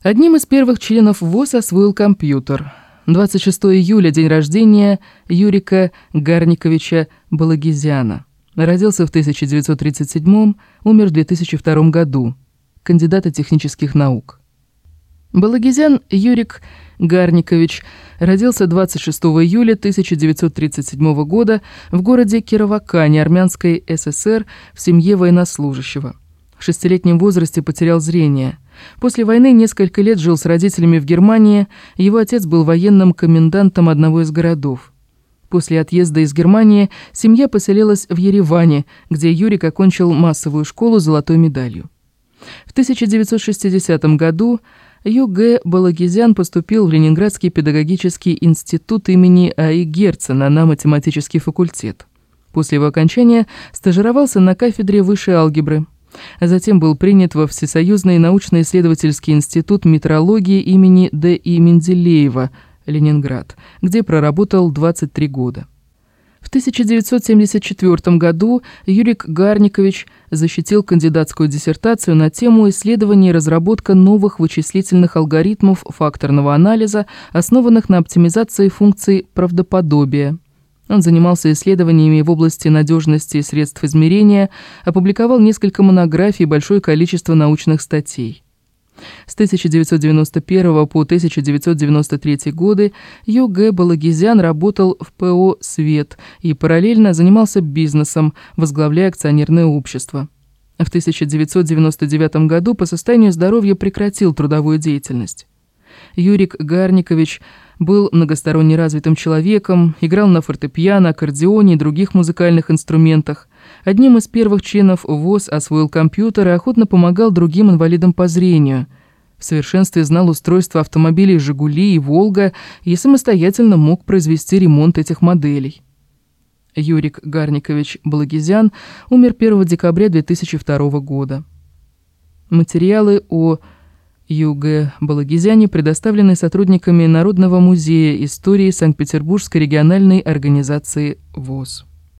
Одним из первых членов ВОС освоил компьютер. 26 июля – день рождения Юрика Гарниковича Балагизяна. Родился в 1937, умер в 2002 году. Кандидат технических наук. Балагизян Юрик Гарникович родился 26 июля 1937 года в городе Кировакане Армянской ССР в семье военнослужащего. В 6-летнем возрасте потерял зрение. После войны несколько лет жил с родителями в Германии, его отец был военным комендантом одного из городов. После отъезда из Германии семья поселилась в Ереване, где Юрик окончил массовую школу с золотой медалью. В 1960 году Ю.Г. Балагизян поступил в Ленинградский педагогический институт имени А.И. Герцена на математический факультет. После его окончания стажировался на кафедре высшей алгебры. Затем был принят во Всесоюзный научно-исследовательский институт метрологии имени Д.И. Менделеева, Ленинград, где проработал 23 года. В 1974 году Юрик Гарникович защитил кандидатскую диссертацию на тему исследования и разработка новых вычислительных алгоритмов факторного анализа, основанных на оптимизации функций правдоподобия. Он занимался исследованиями в области надежности средств измерения, опубликовал несколько монографий и большое количество научных статей. С 1991 по 1993 годы Ю.Г. Балагизян работал в ПО «Свет» и параллельно занимался бизнесом, возглавляя акционерное общество. В 1999 году по состоянию здоровья прекратил трудовую деятельность. Юрик Гарникович был многосторонне развитым человеком, играл на фортепиано, аккордеоне и других музыкальных инструментах. Одним из первых членов ВОС освоил компьютер и охотно помогал другим инвалидам по зрению. В совершенстве знал устройство автомобилей «Жигули» и «Волга» и самостоятельно мог произвести ремонт этих моделей. Юрик Гарникович Балагизян умер 1 декабря 2002 года. Материалы о Ю.Г. Балагизяне предоставлены сотрудниками Народного музея истории Санкт-Петербургской региональной организации ВОС.